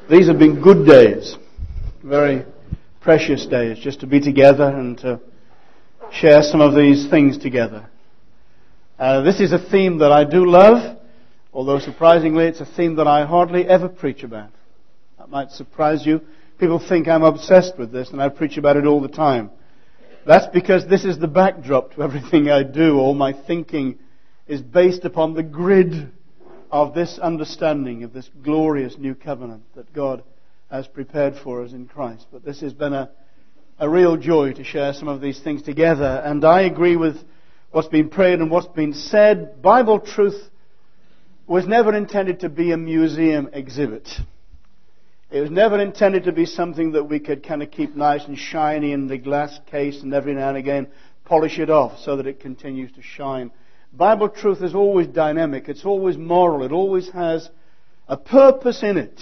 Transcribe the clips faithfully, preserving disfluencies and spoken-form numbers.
These have been good days, very precious days, just to be together and to share some of these things together. Uh, this is a theme that I do love, although surprisingly it's a theme that I hardly ever preach about. That might surprise you. People think I'm obsessed with this and I preach about it all the time. That's because this is the backdrop to everything I do. All my thinking is based upon the grid of this understanding of this glorious new covenant that God has prepared for us in Christ. But this has been a, a real joy to share some of these things together. And I agree with what's been prayed and what's been said. Bible truth was never intended to be a museum exhibit. It was never intended to be something that we could kind of keep nice and shiny in the glass case and every now and again polish it off so that it continues to shine. Bible truth is always dynamic. It's always moral. It always has a purpose in it.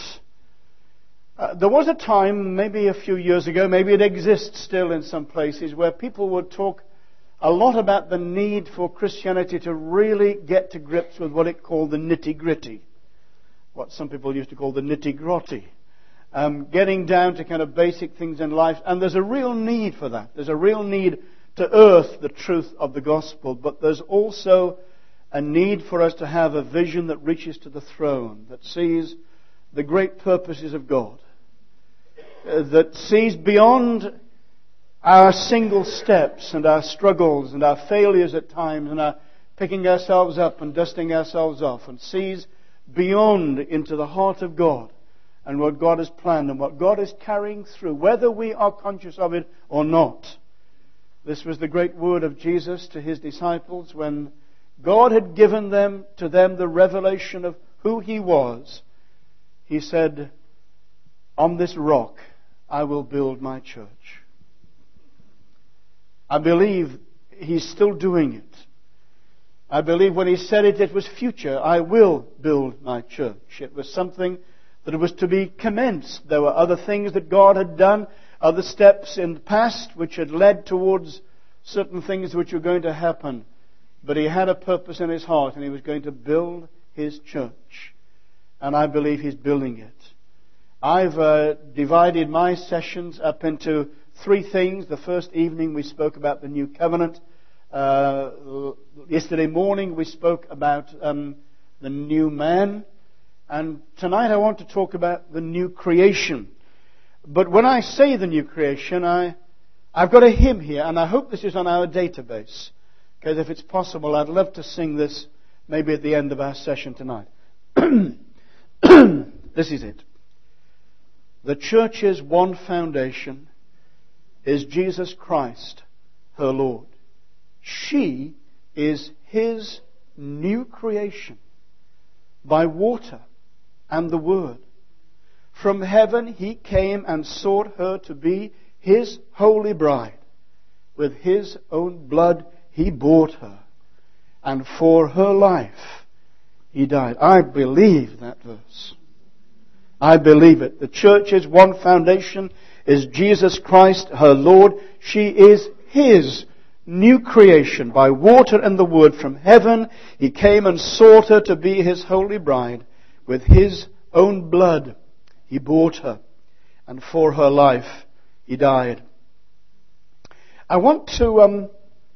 Uh, there was a time, maybe a few years ago, maybe it exists still in some places, where people would talk a lot about the need for Christianity to really get to grips with what it called the nitty-gritty. What some people used to call the nitty-grotty. Um, getting down to kind of basic things in life. And there's a real need for that. There's a real need to earth the truth of the gospel, but there's also a need for us to have a vision that reaches to the throne, that sees the great purposes of God, uh, that sees beyond our single steps and our struggles and our failures at times and our picking ourselves up and dusting ourselves off, and sees beyond into the heart of God and what God has planned and what God is carrying through, whether we are conscious of it or not. This was the great word of Jesus to His disciples when God had given them to them the revelation of who He was. He said, "On this rock I will build my church." I believe He's still doing it. I believe when He said it, it was future. I will build my church. It was something that was to be commenced. There were other things that God had done, other steps in the past which had led towards certain things which were going to happen. But He had a purpose in His heart, and He was going to build His church. And I believe He's building it. I've uh, divided my sessions up into three things. The first evening we spoke about the new covenant. Uh, yesterday morning we spoke about um, the new man. And tonight I want to talk about the new creation. But when I say the new creation, I, I've got a hymn here, and I hope this is on our database. Because if it's possible, I'd love to sing this maybe at the end of our session tonight. This is it. The church's one foundation is Jesus Christ, her Lord. She is His new creation by water and the Word. From heaven He came and sought her to be His holy bride. With His own blood He bought her, and for her life He died. I believe that verse. I believe it. The church's one foundation is Jesus Christ, her Lord. She is His new creation by water and the Word. From heaven He came and sought her to be His holy bride. With His own blood He bought her, and for her life He died. I want to um,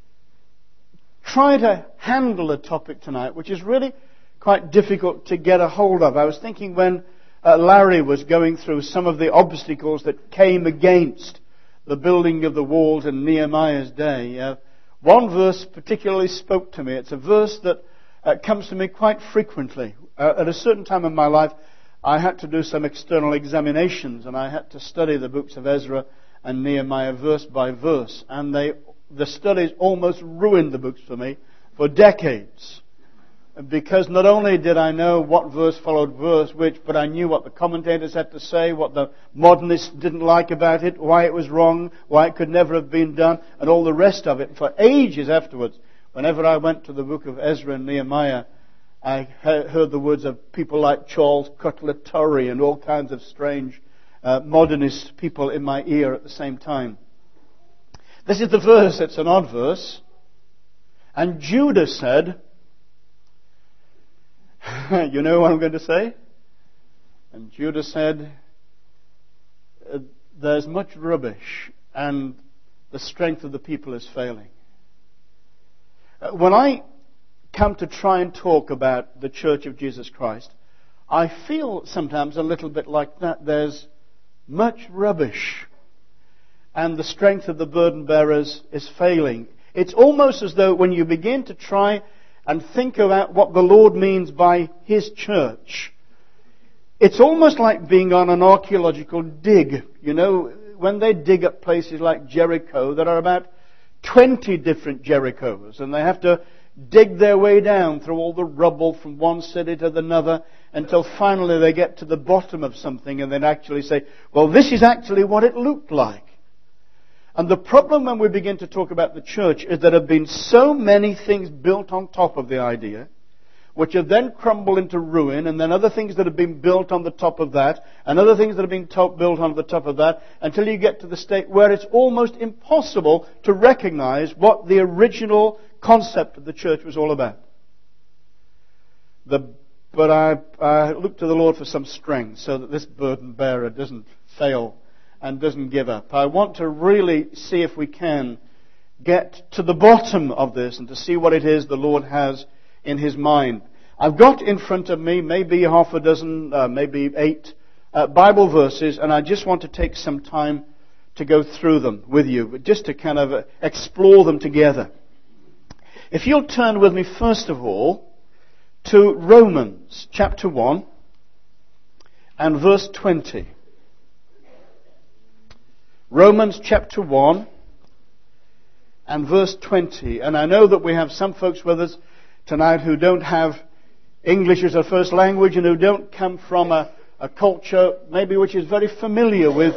try to handle a topic tonight which is really quite difficult to get a hold of. I was thinking when uh, Larry was going through some of the obstacles that came against the building of the walls in Nehemiah's day, uh, one verse particularly spoke to me. It's a verse that uh, comes to me quite frequently. Uh, at a certain time in my life, I had to do some external examinations, and I had to study the books of Ezra and Nehemiah verse by verse. And they, the studies almost ruined the books for me for decades. Because not only did I know what verse followed verse which, but I knew what the commentators had to say, what the modernists didn't like about it, why it was wrong, why it could never have been done, and all the rest of it. For ages afterwards, whenever I went to the book of Ezra and Nehemiah, I heard the words of people like Charles Cutler Torrey and all kinds of strange uh, modernist people in my ear at the same time. This is the verse. It's an odd verse. And Judah said, you know what I'm going to say? And Judah said, there's much rubbish and the strength of the people is failing. When I come to try and talk about the Church of Jesus Christ, I feel sometimes a little bit like that. There's much rubbish and the strength of the burden bearers is failing. It's almost as though when you begin to try and think about what the Lord means by His church, it's almost like being on an archaeological dig. You know, when they dig up places like Jericho, there are about twenty different Jerichos, and they have to dig their way down through all the rubble from one city to another until finally they get to the bottom of something and then actually say, well, this is actually what it looked like. And the problem when we begin to talk about the church is there have been so many things built on top of the idea, which have then crumbled into ruin, and then other things that have been built on the top of that, and other things that have been top, built on the top of that, until you get to the state where it's almost impossible to recognize what the original concept of the church was all about. The, but I, I look to the Lord for some strength so that this burden bearer doesn't fail and doesn't give up. I want to really see if we can get to the bottom of this and to see what it is the Lord has in His mind. I've got in front of me maybe half a dozen, uh, maybe eight uh, Bible verses, and I just want to take some time to go through them with you, but just to kind of uh, explore them together. If you'll turn with me first of all to Romans chapter one and verse twenty. Romans chapter one and verse twenty. And I know that we have some folks with us tonight who don't have English as their first language and who don't come from a, a culture maybe which is very familiar with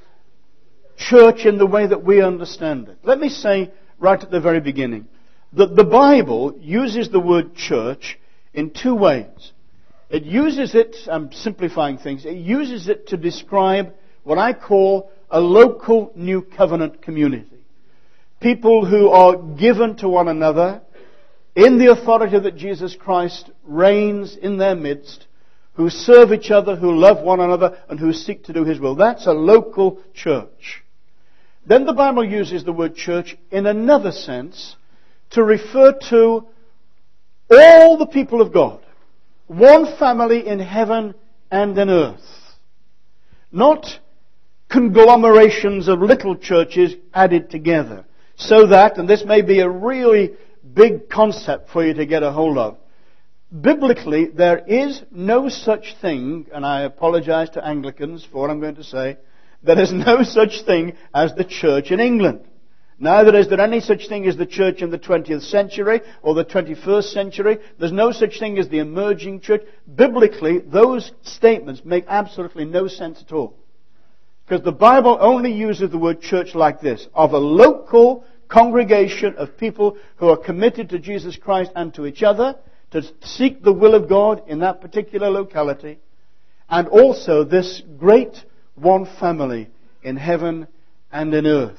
church in the way that we understand it. Let me say right at the very beginning that the Bible uses the word church in two ways. It uses it, I'm simplifying things, it uses it to describe what I call a local new covenant community. People who are given to one another in the authority that Jesus Christ reigns in their midst, who serve each other, who love one another, and who seek to do His will. That's a local church. Then the Bible uses the word church in another sense to refer to all the people of God. One family in heaven and in earth. Not conglomerations of little churches added together. So that, and this may be a really big concept for you to get a hold of, biblically there is no such thing, and I apologize to Anglicans for what I'm going to say, there is no such thing as the church in England. Neither is there any such thing as the church in the twentieth century or the twenty-first century. There's no such thing as the emerging church. Biblically, those statements make absolutely no sense at all. Because the Bible only uses the word church like this, of a local congregation of people who are committed to Jesus Christ and to each other, to seek the will of God in that particular locality, and also this great one family in heaven and in earth.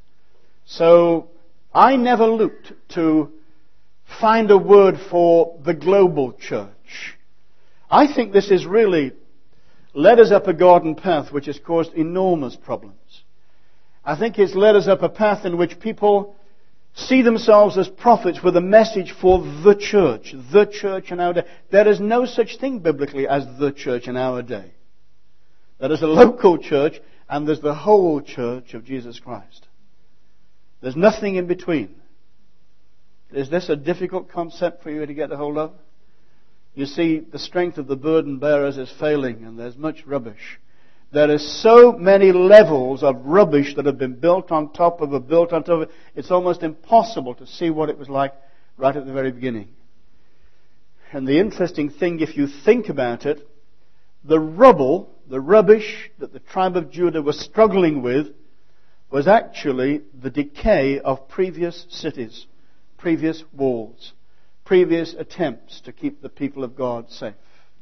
So, I never looked to find a word for the global church. I think this is really led us up a garden path which has caused enormous problems. I think it's led us up a path in which people see themselves as prophets with a message for the church. The church in our day. There is no such thing biblically as the church in our day. There is a local church and there's the whole church of Jesus Christ. There's nothing in between. Is this a difficult concept for you to get a hold of? You see, the strength of the burden bearers is failing and there's much rubbish. There are so many levels of rubbish that have been built on top of a built on top of it. It's almost impossible to see what it was like right at the very beginning. And the interesting thing, if you think about it, the rubble, the rubbish that the tribe of Judah was struggling with was actually the decay of previous cities, previous walls, previous attempts to keep the people of God safe.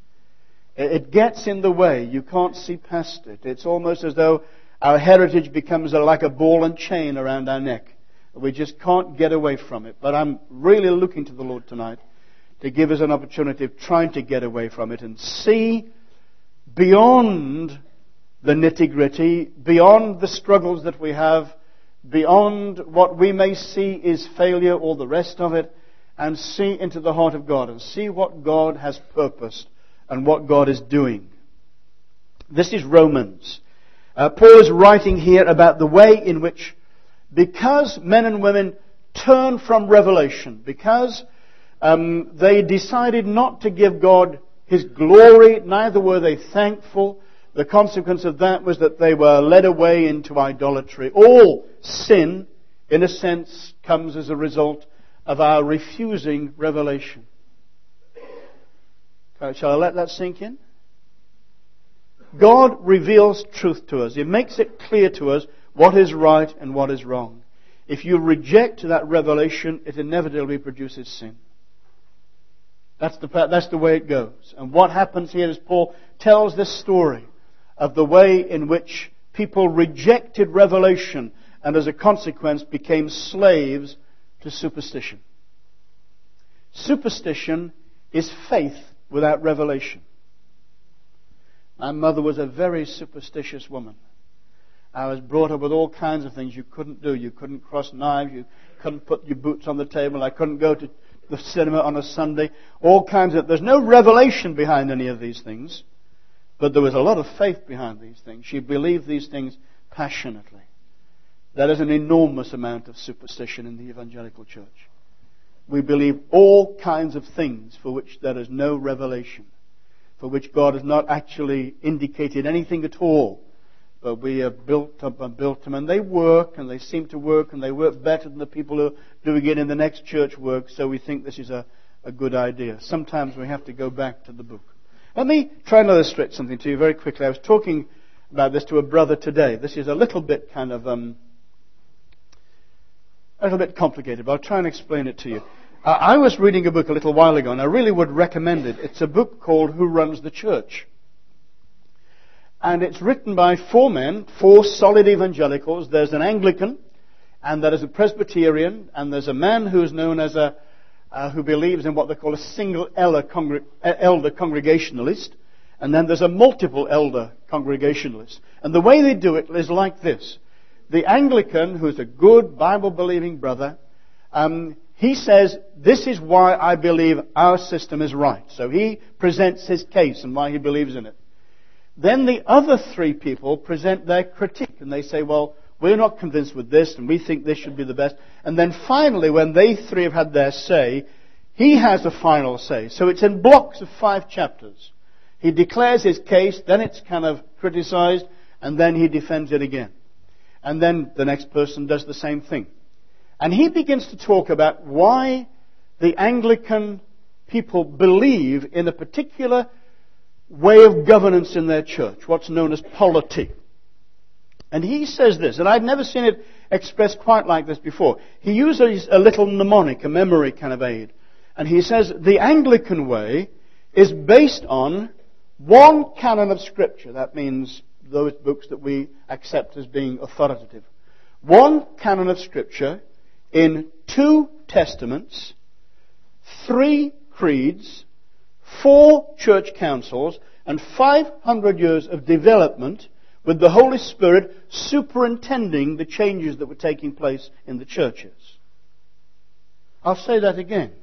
It gets in the way. You can't see past it. It's almost as though our heritage becomes a, like a ball and chain around our neck. We just can't get away from it. But I'm really looking to the Lord tonight to give us an opportunity of trying to get away from it and see beyond the nitty-gritty, beyond the struggles that we have, beyond what we may see is failure or the rest of it, and see into the heart of God and see what God has purposed and what God is doing. This is Romans. Uh, Paul is writing here about the way in which, because men and women turn from revelation, because um, they decided not to give God His glory, neither were they thankful. The consequence of that was that they were led away into idolatry. All sin, in a sense, comes as a result of our refusing revelation. Okay, shall I let that sink in? God reveals truth to us. He makes it clear to us what is right and what is wrong. If you reject that revelation, it inevitably produces sin. That's the, that's the way it goes. And what happens here is Paul tells this story of the way in which people rejected revelation and as a consequence became slaves to superstition. Superstition is faith without revelation. My mother was a very superstitious woman. I was brought up with all kinds of things you couldn't do. You couldn't cross knives. You couldn't put your boots on the table. I couldn't go to the cinema on a Sunday. All kinds of... There's no revelation behind any of these things. But there was a lot of faith behind these things. She believed these things passionately. There is an enormous amount of superstition in the evangelical church. We believe all kinds of things for which there is no revelation, for which God has not actually indicated anything at all. But we have built up and built them, and they work, and they seem to work, and they work better than the people who are doing it in the next church work, so we think this is a, a good idea. Sometimes we have to go back to the book. Let me try and illustrate something to you very quickly. I was talking about this to a brother today. This is a little bit kind of... Um, a little bit complicated, but I'll try and explain it to you. Uh, I was reading a book a little while ago, and I really would recommend it. It's a book called Who Runs the Church? And it's written by four men, four solid evangelicals. There's an Anglican, and there is a Presbyterian, and there's a man who is known as a, uh, who believes in what they call a single elder, congre- elder congregationalist, and then there's a multiple elder congregationalist. And the way they do it is like this. The Anglican, who's a good Bible-believing brother, um, he says, this is why I believe our system is right. So he presents his case and why he believes in it. Then the other three people present their critique, and they say, well, we're not convinced with this, and we think this should be the best. And then finally, when they three have had their say, he has a final say. So it's in blocks of five chapters. He declares his case, then it's kind of criticized, and then he defends it again. And then the next person does the same thing. And he begins to talk about why the Anglican people believe in a particular way of governance in their church, what's known as polity. And he says this, and I'd never seen it expressed quite like this before. He uses a little mnemonic, a memory kind of aid. And he says the Anglican way is based on one canon of Scripture. That means those books that we accept as being authoritative. One canon of Scripture in two testaments, three creeds, four church councils, and five hundred years of development with the Holy Spirit superintending the changes that were taking place in the churches. I'll say that again.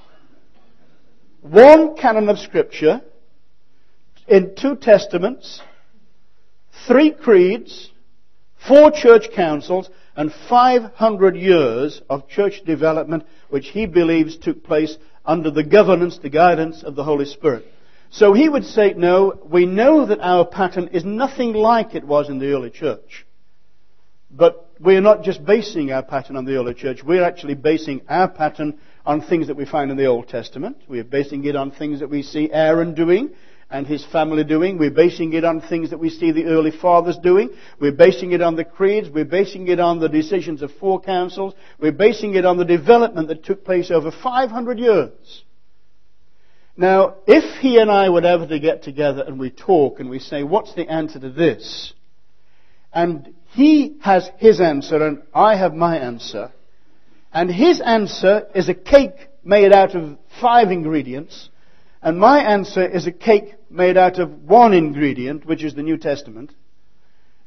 One canon of Scripture in two testaments, three creeds, four church councils, and five hundred years of church development which he believes took place under the governance, the guidance of the Holy Spirit. So he would say, no, we know that our pattern is nothing like it was in the early church. But we're not just basing our pattern on the early church. We're actually basing our pattern on things that we find in the Old Testament. We're basing it on things that we see Aaron doing and his family doing. We're basing it on things that we see the early fathers doing. We're basing it on the creeds. We're basing it on the decisions of four councils. We're basing it on the development that took place over five hundred years. Now, if he and I were ever to get together and we talk and we say, what's the answer to this? And he has his answer and I have my answer. And his answer is a cake made out of five ingredients. And my answer is a cake made out of one ingredient, which is the New Testament.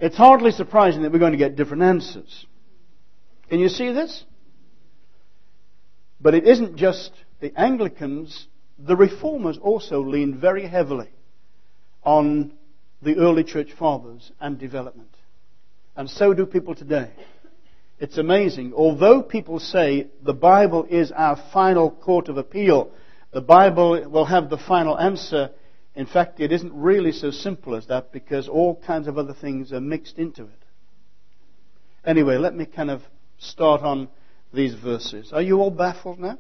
it's hardly surprising that we're going to get different answers. Can you see this? But it isn't just the Anglicans. The Reformers also leaned very heavily on the early church fathers and development. And so do people today. It's amazing. Although people say the Bible is our final court of appeal, the Bible will have the final answer, in fact, it isn't really so simple as that, because all kinds of other things are mixed into it. Anyway, let me kind of start on these verses. Are you all baffled now?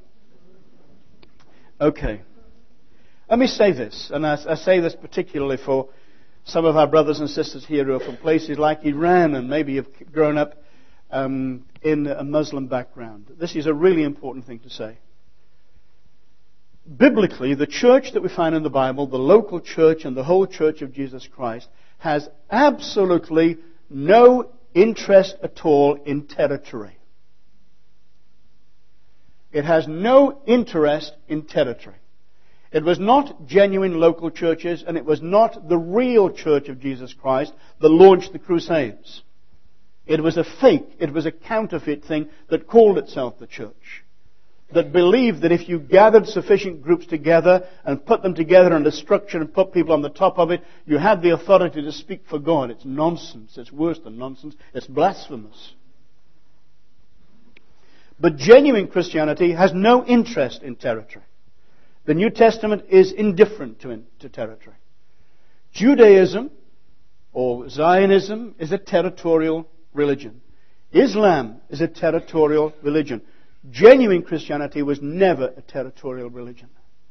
Okay. Let me say this, and I, I say this particularly for some of our brothers and sisters here who are from places like Iran and maybe have grown up um, in a Muslim background. This is a really important thing to say. Biblically, the church that we find in the Bible, the local church and the whole church of Jesus Christ, has absolutely no interest at all in territory. It has no interest in territory. It was not genuine local churches, and it was not the real church of Jesus Christ that launched the Crusades. It was a fake, it was a counterfeit thing that called itself the church, that believed that if you gathered sufficient groups together and put them together under structure and put people on the top of it, you had the authority to speak for God. It's nonsense. It's worse than nonsense. It's blasphemous. But genuine Christianity has no interest in territory. The New Testament is indifferent to, to territory. Judaism, or Zionism, is a territorial religion. Islam is a territorial religion. Genuine Christianity was never a territorial religion.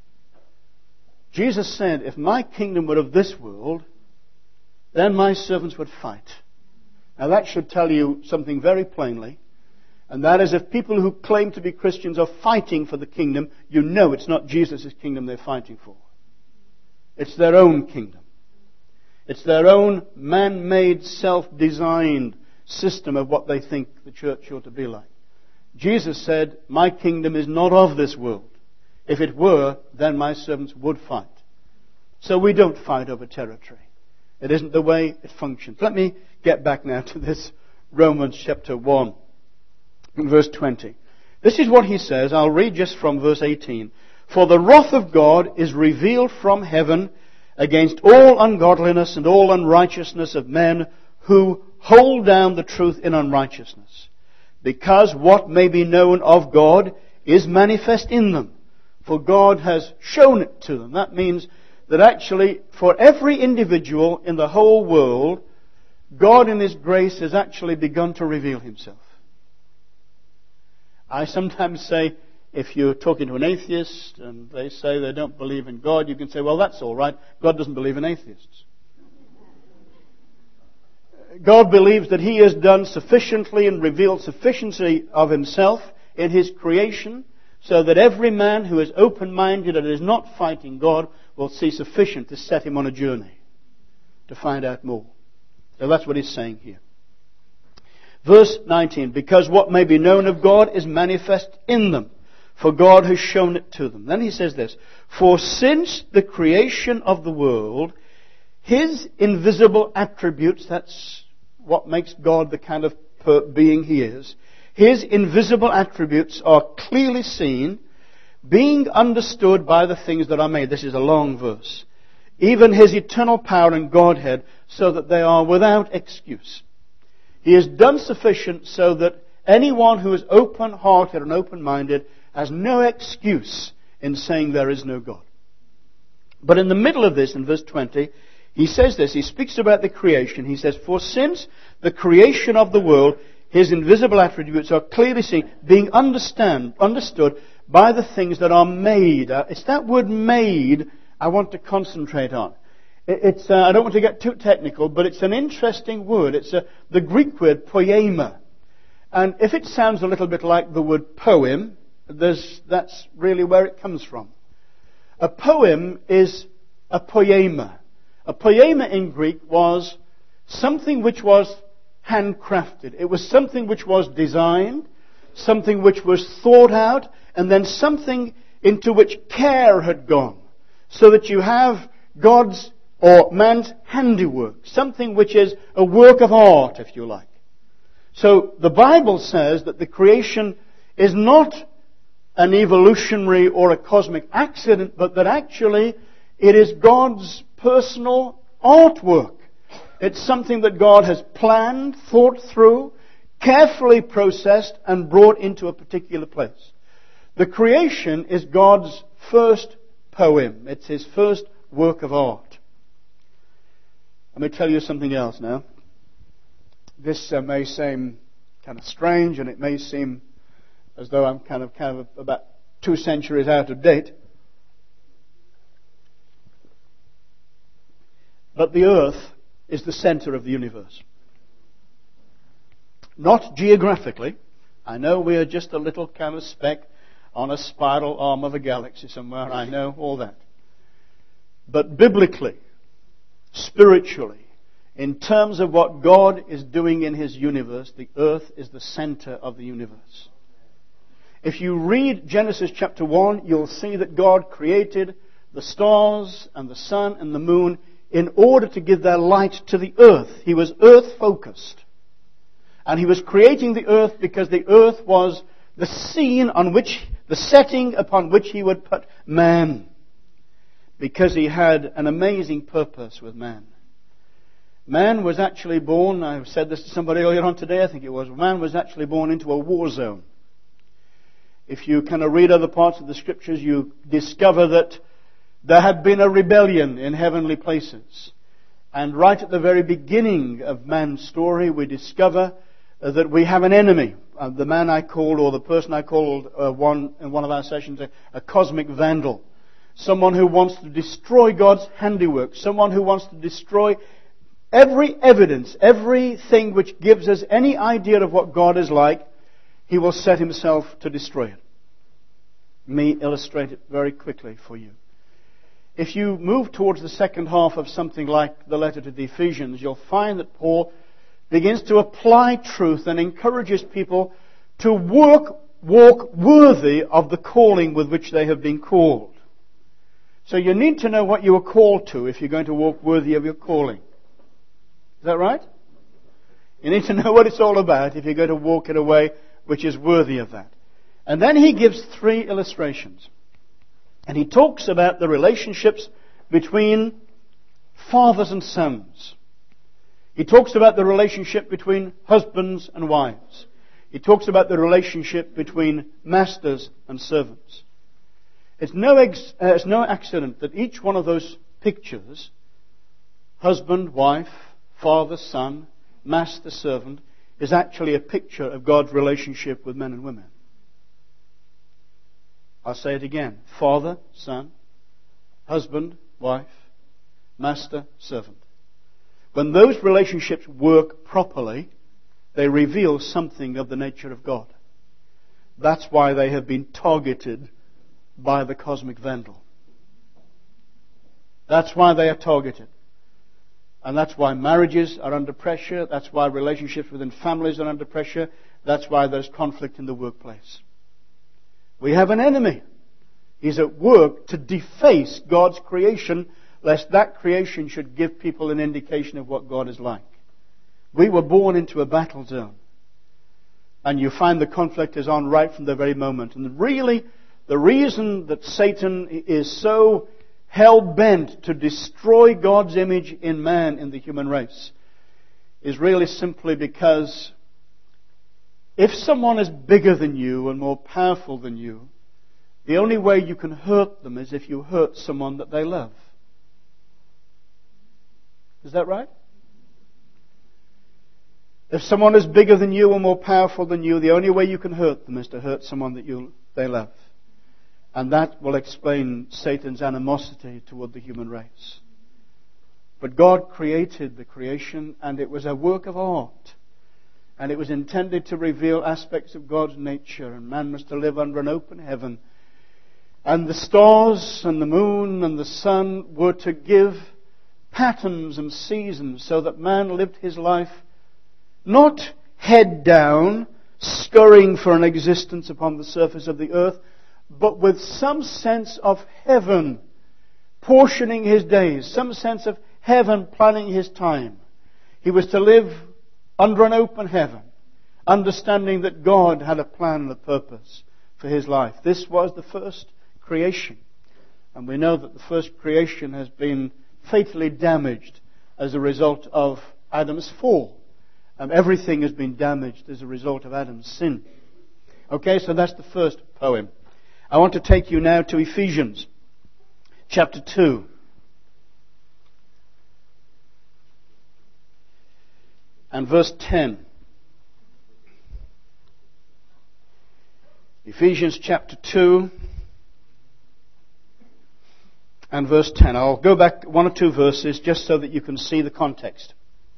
Jesus said, if my kingdom were of this world, then my servants would fight. Now that should tell you something very plainly. And that is, if people who claim to be Christians are fighting for the kingdom, you know it's not Jesus' kingdom they're fighting for. It's their own kingdom. It's their own man-made, self-designed system of what they think the church ought to be like. Jesus said, my kingdom is not of this world. If it were, then my servants would fight. So we don't fight over territory. It isn't the way it functions. Let me get back now to this Romans chapter one. In verse twenty. This is what he says. I'll read just from verse eighteen. For the wrath of God is revealed from heaven against all ungodliness and all unrighteousness of men who hold down the truth in unrighteousness. Because what may be known of God is manifest in them. For God has shown it to them. That means that actually for every individual in the whole world, God in His grace has actually begun to reveal Himself. I sometimes say, if you're talking to an atheist and they say they don't believe in God, you can say, well, that's all right. God doesn't believe in atheists. God believes that He has done sufficiently and revealed sufficiency of Himself in His creation so that every man who is open-minded and is not fighting God will see sufficient to set him on a journey to find out more. So that's what He's saying here. Verse nineteen, because what may be known of God is manifest in them, for God has shown it to them. Then he says this, for since the creation of the world, His invisible attributes, that's what makes God the kind of being He is, His invisible attributes are clearly seen, being understood by the things that are made. This is a long verse. Even His eternal power and Godhead, so that they are without excuse. He has done sufficient so that anyone who is open-hearted and open-minded has no excuse in saying there is no God. But in the middle of this, in verse twenty, he says this. He speaks about the creation. He says, for since the creation of the world, His invisible attributes are clearly seen, being understand, understood by the things that are made. Uh, it's that word made I want to concentrate on. It's, uh, I don't want to get too technical, but it's an interesting word. It's uh, the Greek word poema. And if it sounds a little bit like the word poem, there's, that's really where it comes from. A poem is a poema. A poema in Greek was something which was handcrafted. It was something which was designed, something which was thought out, and then something into which care had gone. So that you have God's or man's handiwork, something which is a work of art, if you like. So the Bible says that the creation is not an evolutionary or a cosmic accident, but that actually it is God's personal artwork. It's something that God has planned, thought through, carefully processed, and brought into a particular place. The creation is God's first poem. It's His first work of art. Let me tell you something else now. This uh, may seem kind of strange, and it may seem as though I'm kind of, kind of about two centuries out of date. But the earth is the center of the universe. Not geographically. I know we are just a little kind of speck on a spiral arm of a galaxy somewhere. I know all that. But biblically, spiritually, in terms of what God is doing in His universe, the earth is the center of the universe. If you read Genesis chapter one, you'll see that God created the stars and the sun and the moon in order to give their light to the earth. He was earth-focused. And He was creating the earth because the earth was the scene on which, the setting upon which He would put man. Because He had an amazing purpose with man. Man was actually born, I said this to somebody earlier on today, I think it was, man was actually born into a war zone. If you kind of read other parts of the Scriptures, you discover that there had been a rebellion in heavenly places. And right at the very beginning of man's story, we discover uh, that we have an enemy. Uh, the man I called, or the person I called uh, one in one of our sessions, a, a cosmic vandal. Someone who wants to destroy God's handiwork. Someone who wants to destroy every evidence, everything which gives us any idea of what God is like. He will set himself to destroy it. Let me illustrate it very quickly for you. If you move towards the second half of something like the letter to the Ephesians, you'll find that Paul begins to apply truth and encourages people to work, walk worthy of the calling with which they have been called. So you need to know what you are called to if you're going to walk worthy of your calling. Is that right? You need to know what it's all about if you're going to walk in a way which is worthy of that. And then he gives three illustrations. And he talks about the relationships between fathers and sons. He talks about the relationship between husbands and wives. He talks about the relationship between masters and servants. It's no, ex- uh, it's no accident that each one of those pictures, husband, wife, father, son, master, servant, is actually a picture of God's relationship with men and women. I'll say it again. Father, son, husband, wife, master, servant. When those relationships work properly, they reveal something of the nature of God. That's why they have been targeted by the cosmic vandal. That's why they are targeted. And that's why marriages are under pressure. That's why relationships within families are under pressure. That's why there's conflict in the workplace. We have an enemy. He's at work to deface God's creation, lest that creation should give people an indication of what God is like. We were born into a battle zone. And you find the conflict is on right from the very moment. And really, the reason that Satan is so hell-bent to destroy God's image in man, in the human race, is really simply because if someone is bigger than you and more powerful than you, the only way you can hurt them is if you hurt someone that they love. Is that right? If someone is bigger than you or more powerful than you, the only way you can hurt them is to hurt someone that you they love. And that will explain Satan's animosity toward the human race. But God created the creation, and it was a work of art. And it was intended to reveal aspects of God's nature, and man was to live under an open heaven. And the stars and the moon and the sun were to give patterns and seasons so that man lived his life not head down, scurrying for an existence upon the surface of the earth, but with some sense of heaven portioning his days, some sense of heaven planning his time. He was to live under an open heaven, understanding that God had a plan and a purpose for his life. This was the first creation. And we know that the first creation has been fatally damaged as a result of Adam's fall. Um, everything has been damaged as a result of Adam's sin. Okay, so that's the first poem. I want to take you now to Ephesians chapter two. And verse ten. Ephesians chapter two and verse ten. I'll go back one or two verses just so that you can see the context.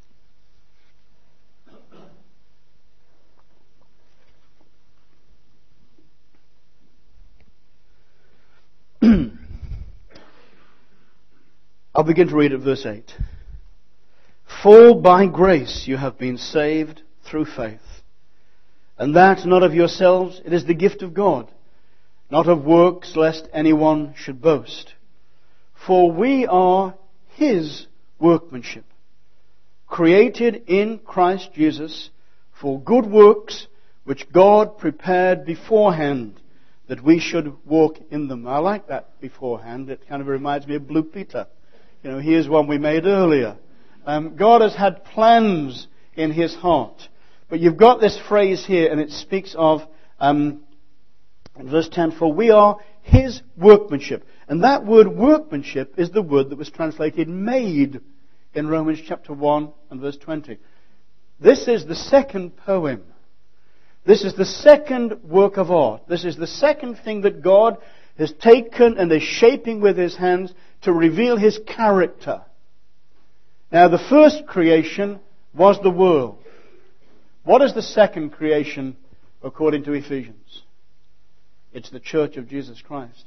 I'll begin to read at verse eight. For by grace you have been saved through faith. And that not of yourselves, it is the gift of God, not of works, lest anyone should boast. For we are His workmanship, created in Christ Jesus for good works, which God prepared beforehand that we should walk in them. I like that beforehand. It kind of reminds me of Blue Peter. You know, here's one we made earlier. Um, God has had plans in His heart. But you've got this phrase here, and it speaks of, um, in verse ten, for we are His workmanship. And that word workmanship is the word that was translated made in Romans chapter one and verse twenty. This is the second poem. This is the second work of art. This is the second thing that God has taken and is shaping with His hands to reveal His character. Now, the first creation was the world. What is the second creation according to Ephesians? It's the church of Jesus Christ.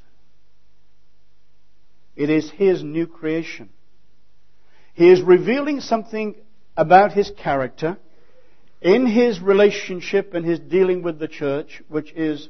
It is His new creation. He is revealing something about His character in His relationship and His dealing with the church, which is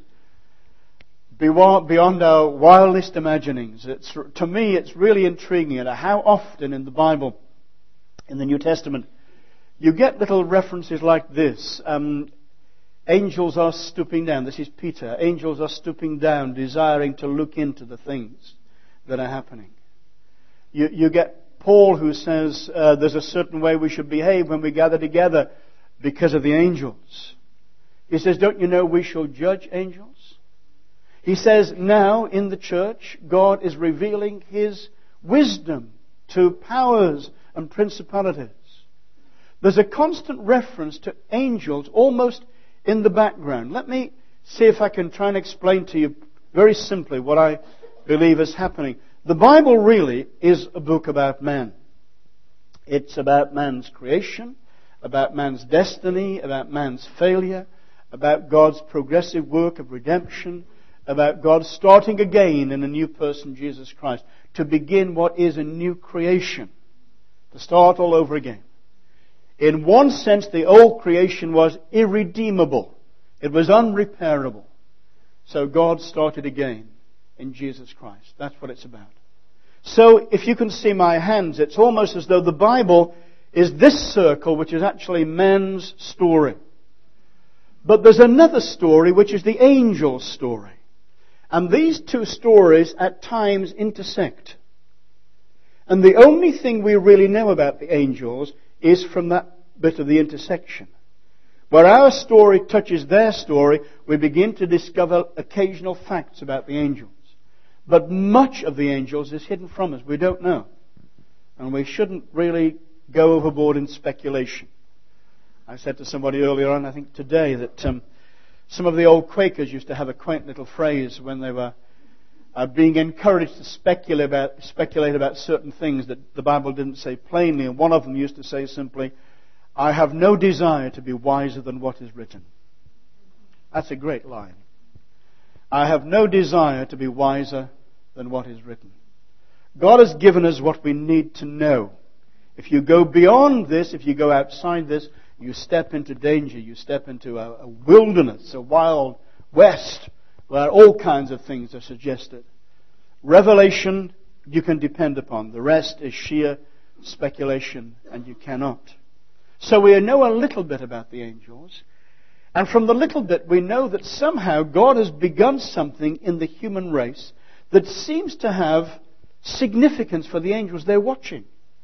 beyond our wildest imaginings. It's, to me, it's really intriguing. And how often in the Bible, in the New Testament, you get little references like this. Um, angels are stooping down. This is Peter. Angels are stooping down, desiring to look into the things that are happening. You, you get Paul who says uh, there's a certain way we should behave when we gather together because of the angels. He says, don't you know we shall judge angels? He says now in the church, God is revealing His wisdom to powers and principalities. There's a constant reference to angels almost in the background. Let me see if I can try and explain to you very simply what I believe is happening. The Bible really is a book about man. It's about man's creation, about man's destiny, about man's failure, about God's progressive work of redemption, about God starting again in a new person, Jesus Christ, to begin what is a new creation, to start all over again. In one sense, the old creation was irredeemable. It was unrepairable. So God started again in Jesus Christ. That's what it's about. So, if you can see my hands, it's almost as though the Bible is this circle, which is actually man's story. But there's another story, which is the angel's story. And these two stories at times intersect. And the only thing we really know about the angels is from that bit of the intersection. Where our story touches their story, we begin to discover occasional facts about the angels. But much of the angels is hidden from us. We don't know. And we shouldn't really go overboard in speculation. I said to somebody earlier on, I think today, that um, some of the old Quakers used to have a quaint little phrase when they were uh, being encouraged to speculate about, speculate about certain things that the Bible didn't say plainly. And one of them used to say simply, I have no desire to be wiser than what is written. That's a great line. I have no desire to be wiser than what is written. God has given us what we need to know. If you go beyond this, if you go outside this, you step into danger. You step into a, a wilderness, a wild west, where all kinds of things are suggested. Revelation you can depend upon. The rest is sheer speculation, and you cannot. So we know a little bit about the angels. And from the little bit, we know that somehow God has begun something in the human race that seems to have significance for the angels they're watching.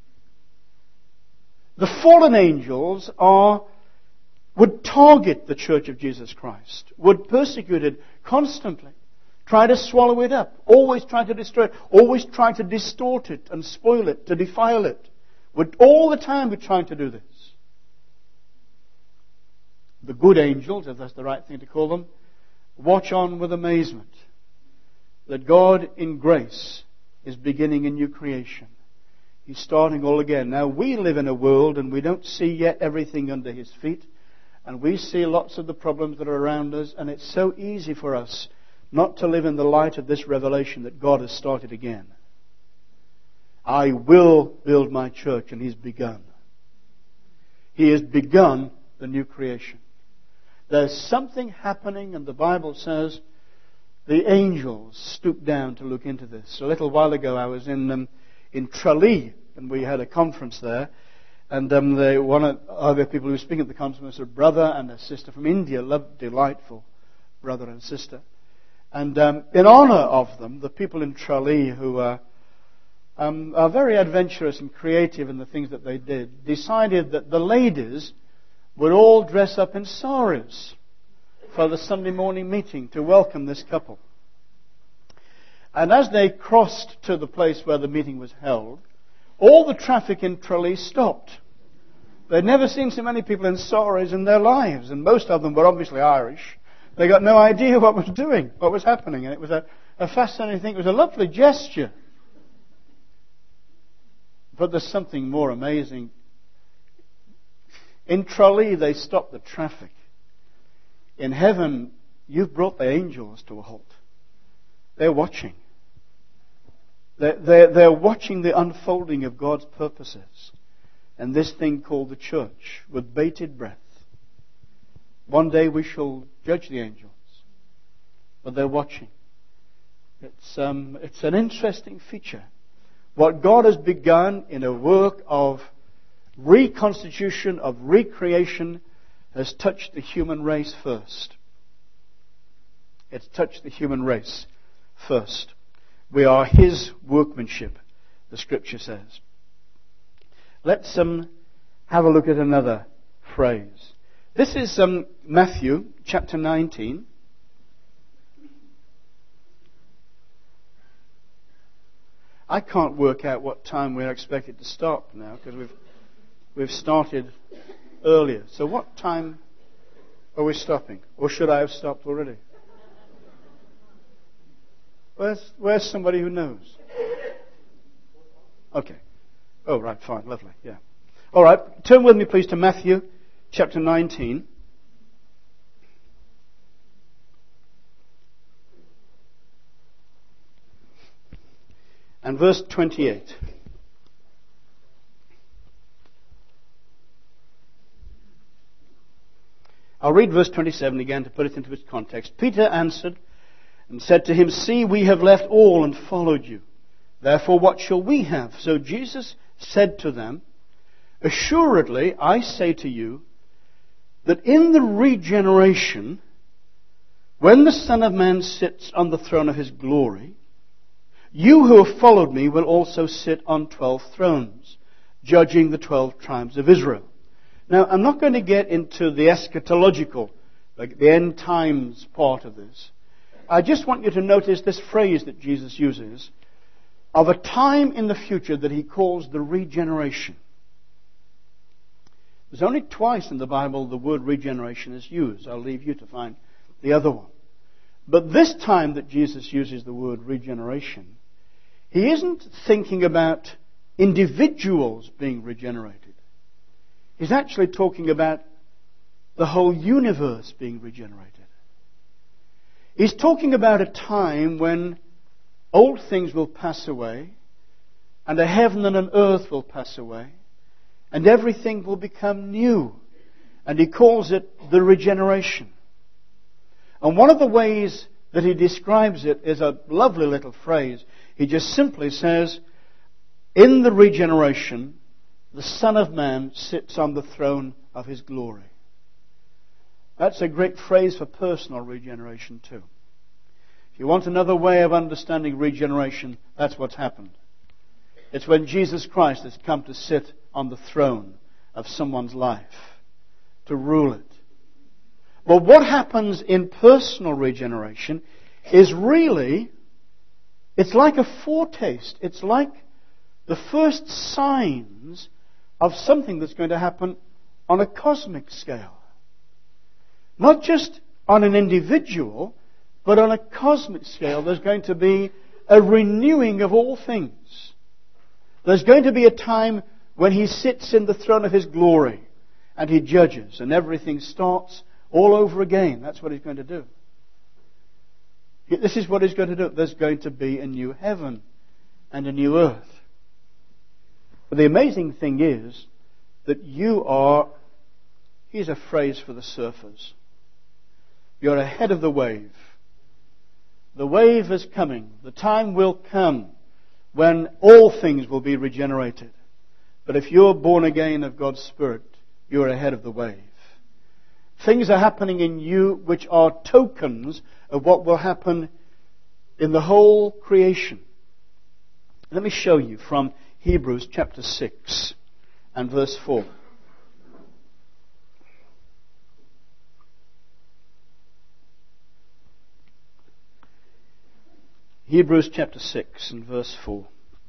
The fallen angels are, would target the Church of Jesus Christ, would persecute it constantly, try to swallow it up, always try to destroy it, always try to distort it and spoil it, to defile it. Would all the time be trying to do this. The good angels, if that's the right thing to call them, watch on with amazement that God in grace is beginning a new creation. He's starting all again. Now we live in a world and we don't see yet everything under His feet, and we see lots of the problems that are around us, and it's so easy for us not to live in the light of this revelation that God has started again. I will build my church, and He's begun. He has begun the new creation. There's something happening, and the Bible says the angels stooped down to look into this. A little while ago I was in um, in Tralee, and we had a conference there, and um, they, one of the other people who were speaking at the conference was a brother and a sister from India, loved, delightful brother and sister. And um, in honor of them, the people in Tralee who are, um, are very adventurous and creative in the things that they did, decided that the ladies would all dress up in saris for the Sunday morning meeting to welcome this couple. And as they crossed to the place where the meeting was held, all the traffic in Tralee stopped. They'd never seen so many people in saris in their lives, and most of them were obviously Irish. They got no idea what was doing, what was happening, and it was a, a fascinating thing. It was a lovely gesture. But there's something more amazing. In Tralee, they stopped the traffic. In heaven, you've brought the angels to a halt. They're watching. They're, they're, they're watching the unfolding of God's purposes and this thing called the church with bated breath. One day we shall judge the angels, but they're watching. It's, um, it's an interesting feature. What God has begun in a work of reconstitution, of recreation, has touched the human race first. It's touched the human race first. We are His workmanship, the Scripture says. Let's um, have a look at another phrase. This is um, Matthew chapter nineteen. I can't work out what time we're expected to stop now because we've we've started earlier. So what time are we stopping? Or should I have stopped already? Where's, where's somebody who knows? Okay. Oh, right, fine, lovely, yeah. All right, turn with me please to Matthew chapter nineteen. And verse twenty-eight. I'll read verse twenty-seven again to put it into its context. Peter answered and said to him, "See, we have left all and followed you. Therefore, what shall we have?" So Jesus said to them, "Assuredly, I say to you, that in the regeneration, when the Son of Man sits on the throne of His glory, you who have followed me will also sit on twelve thrones, judging the twelve tribes of Israel." Now, I'm not going to get into the eschatological, like the end times part of this. I just want you to notice this phrase that Jesus uses of a time in the future that He calls the regeneration. There's only twice in the Bible the word regeneration is used. I'll leave you to find the other one. But this time that Jesus uses the word regeneration, He isn't thinking about individuals being regenerated. He's actually talking about the whole universe being regenerated. He's talking about a time when old things will pass away, and a heaven and an earth will pass away, and everything will become new. And He calls it the regeneration. And one of the ways that He describes it is a lovely little phrase. He just simply says, in the regeneration, the Son of Man sits on the throne of his glory. That's a great phrase for personal regeneration too. If you want another way of understanding regeneration, that's what's happened. It's when Jesus Christ has come to sit on the throne of someone's life, to rule it. But what happens in personal regeneration is really, it's like a foretaste. It's like the first signs of something that's going to happen on a cosmic scale. Not just on an individual, but on a cosmic scale. There's going to be a renewing of all things. There's going to be a time when he sits in the throne of his glory and he judges and everything starts all over again. That's what he's going to do. This is what he's going to do. There's going to be a new heaven and a new earth. But the amazing thing is that you are, here's a phrase for the surfers. You're ahead of the wave. The wave is coming. The time will come when all things will be regenerated. But if you're born again of God's Spirit, you're ahead of the wave. Things are happening in you which are tokens of what will happen in the whole creation. Let me show you from Hebrews chapter six and verse four. Hebrews chapter six and verse four.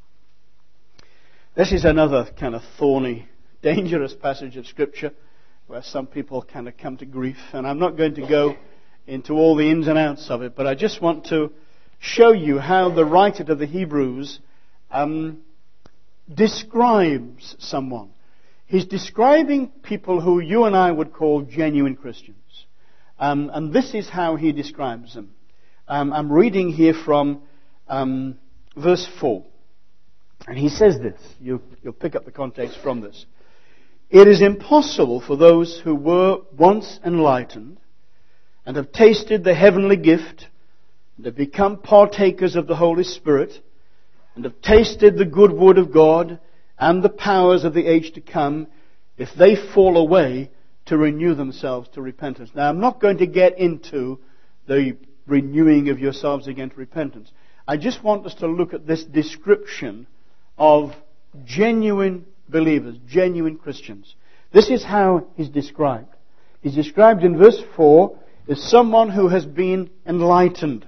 This is another kind of thorny, dangerous passage of Scripture where some people kind of come to grief. And I'm not going to go into all the ins and outs of it, but I just want to show you how the writer to the Hebrews um, describes someone. He's describing people who you and I would call genuine Christians. Um, and this is how he describes them. Um, I'm reading here from um, verse four. And he says this. You, you'll pick up the context from this. It is impossible for those who were once enlightened and have tasted the heavenly gift and have become partakers of the Holy Spirit and have tasted the good word of God and the powers of the age to come, if they fall away, to renew themselves to repentance. Now, I'm not going to get into the renewing of yourselves again to repentance. I just want us to look at this description of genuine believers, genuine Christians. This is how he's described. He's described in verse four as someone who has been enlightened.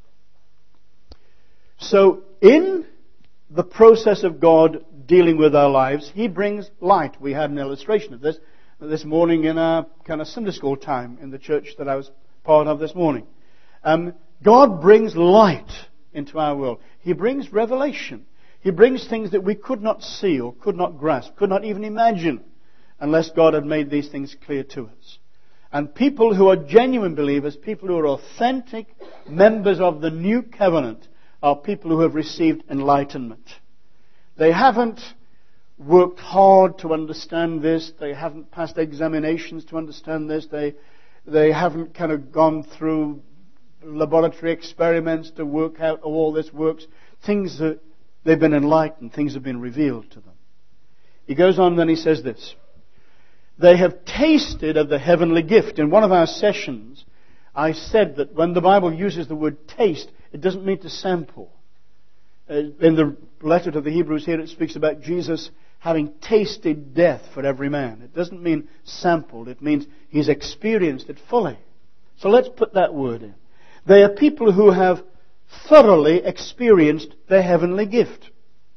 So, in the process of God dealing with our lives, He brings light. We had an illustration of this this morning in our kind of Sunday school time in the church that I was part of this morning. Um, God brings light into our world. He brings revelation. He brings things that we could not see or could not grasp, could not even imagine, unless God had made these things clear to us. And people who are genuine believers, people who are authentic members of the new covenant, are people who have received enlightenment. They haven't worked hard to understand this. They haven't passed examinations to understand this. They, they haven't kind of gone through laboratory experiments to work out how all this works. Things that they've been enlightened. Things have been revealed to them. He goes on then, he says this. They have tasted of the heavenly gift. In one of our sessions, I said that when the Bible uses the word taste, it doesn't mean to sample. Uh, in the letter to the Hebrews here, it speaks about Jesus having tasted death for every man. It doesn't mean sampled. It means He's experienced it fully. So let's put that word in. They are people who have thoroughly experienced the heavenly gift.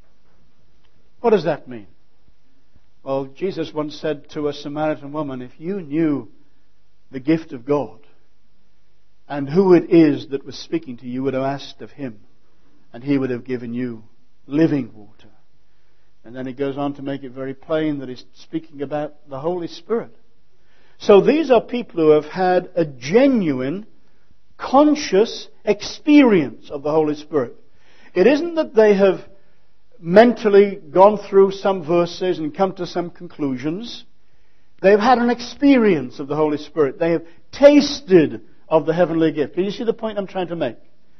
What does that mean? Well, Jesus once said to a Samaritan woman, if you knew the gift of God and who it is that was speaking to you, you would have asked of Him, and He would have given you living water. And then He goes on to make it very plain that He's speaking about the Holy Spirit. So these are people who have had a genuine, conscious experience of the Holy Spirit. It isn't that they have mentally gone through some verses and come to some conclusions. They've had an experience of the Holy Spirit. They have tasted of the heavenly gift. Can you see the point I'm trying to make?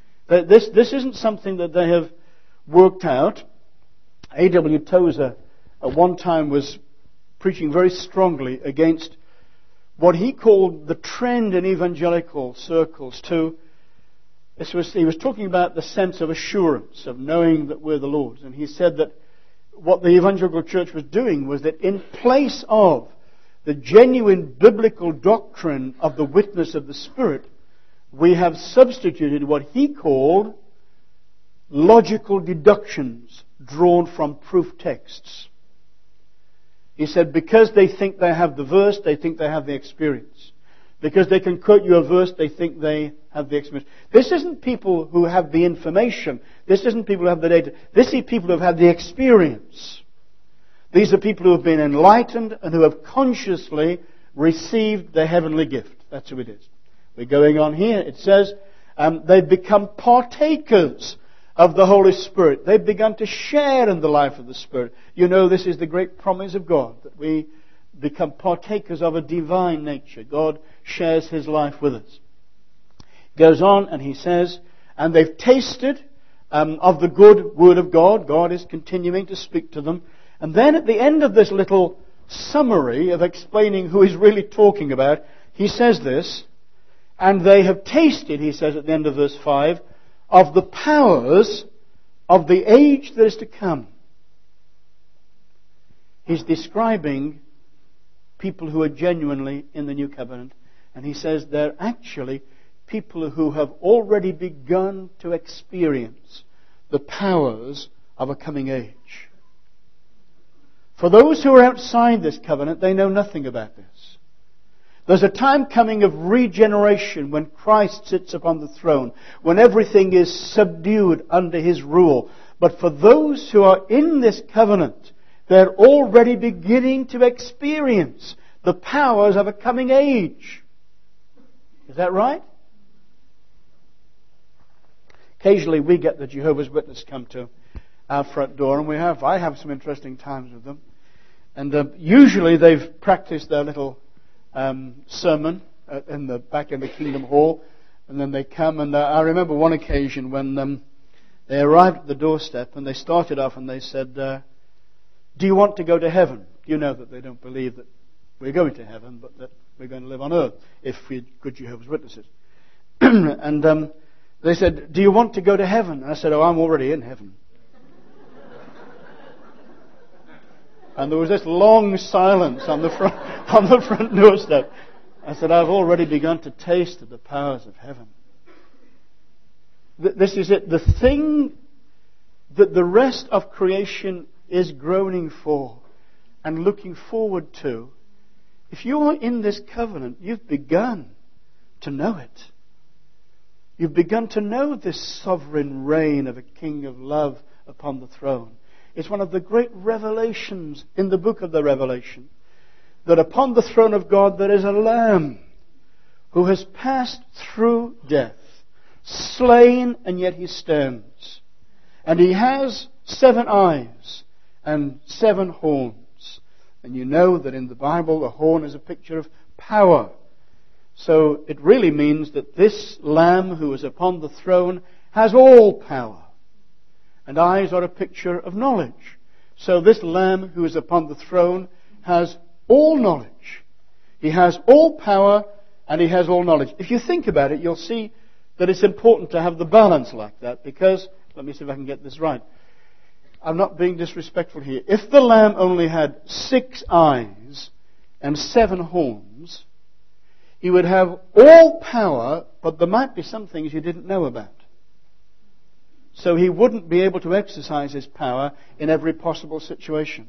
This, this isn't something that they have worked out. A W Tozer at one time was preaching very strongly against what he called the trend in evangelical circles to, this was, he was talking about the sense of assurance, of knowing that we're the Lord's. And he said that what the evangelical church was doing was that in place of the genuine biblical doctrine of the witness of the Spirit, we have substituted what he called logical deductions drawn from proof texts. He said because they think they have the verse, they think they have the experience. Because they can quote you a verse, they think they have the experience. This isn't people who have the information. This isn't people who have the data. This is people who have had the experience. These are people who have been enlightened and who have consciously received the heavenly gift. That's who it is. We're going on here. It says um, they've become partakers of the Holy Spirit. They've begun to share in the life of the Spirit. You know, this is the great promise of God, that we become partakers of a divine nature. God shares His life with us. He goes on and he says, and they've tasted um, of the good word of God. God is continuing to speak to them. And then at the end of this little summary of explaining who he's really talking about, he says this, and they have tasted, he says at the end of verse five, of the powers of the age that is to come. He's describing people who are genuinely in the new covenant. And he says they're actually people who have already begun to experience the powers of a coming age. For those who are outside this covenant, they know nothing about this. There's a time coming of regeneration when Christ sits upon the throne, when everything is subdued under His rule. But for those who are in this covenant, they're already beginning to experience the powers of a coming age. Is that right? Occasionally we get the Jehovah's Witnesses come to our front door, and we have, I have some interesting times with them. And uh, usually they've practiced their little um, sermon uh, in the back in the Kingdom Hall, and then they come. And uh, I remember one occasion when um, they arrived at the doorstep, and they started off and they said, uh, "Do you want to go to heaven?" You know that they don't believe that we're going to heaven, but that we're going to live on earth if we're good Jehovah's Witnesses. and um, they said, "Do you want to go to heaven?" And I said, "Oh, I'm already in heaven." And there was this long silence on the front on the front doorstep. I said, "I've already begun to taste of the powers of heaven." This is it. The thing that the rest of creation is groaning for and looking forward to. If you are in this covenant, you've begun to know it. You've begun to know this sovereign reign of a King of love upon the throne. It's one of the great revelations in the book of the Revelation, that upon the throne of God there is a Lamb who has passed through death, slain, and yet He stands. And He has seven eyes and seven horns. And you know that in the Bible the horn is a picture of power. So it really means that this Lamb who is upon the throne has all power. And eyes are a picture of knowledge. So this Lamb who is upon the throne has all knowledge. He has all power and He has all knowledge. If you think about it, you'll see that it's important to have the balance like that, because, let me see if I can get this right. I'm not being disrespectful here. If the Lamb only had six eyes and seven horns, He would have all power, but there might be some things you didn't know about. So He wouldn't be able to exercise His power in every possible situation.